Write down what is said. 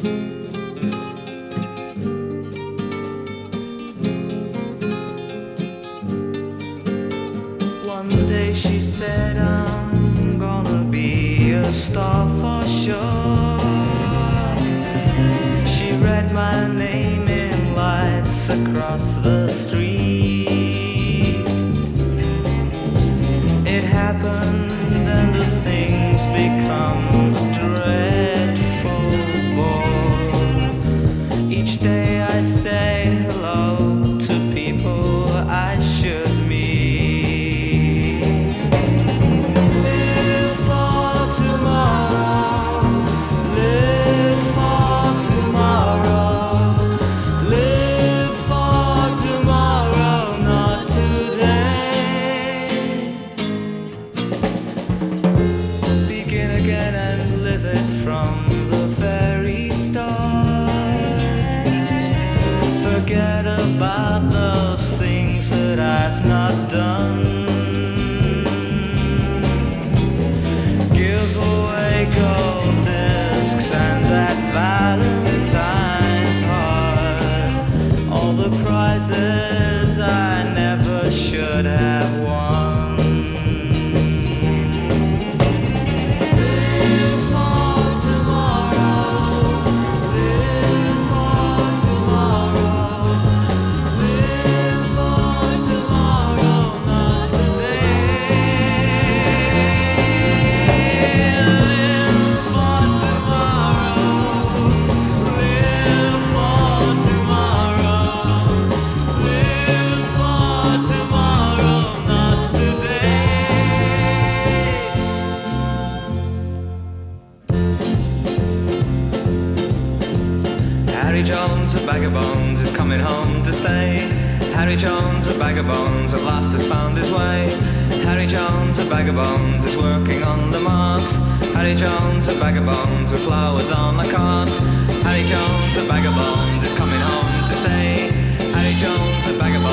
One day she said, I'm gonna be a star for sure. She read my name in lights across the street. It happened and the things become a dreadful bore. Each day I say hello to people I should meet. Live for tomorrow, live for tomorrow, live for tomorrow, not today. Begin again and live it from the very start. Forget about those things that I've not done. Give away gold discs and that Valentine's heart. All the prizes I never should have won. Live for tomorrow, live for tomorrow, live for tomorrow, not today. Live for tomorrow, live for tomorrow, live for tomorrow, not today. Harry Jones, a bag of bones, is coming home to stay. Harry Jones, a bag of bones, at last has found his way. Harry Jones, a bag of bones, is working on the mart. Harry Jones, a bag of bones, with flowers on the cart. Harry Jones, a bag of bones, is coming home to stay. Harry Jones, a bag of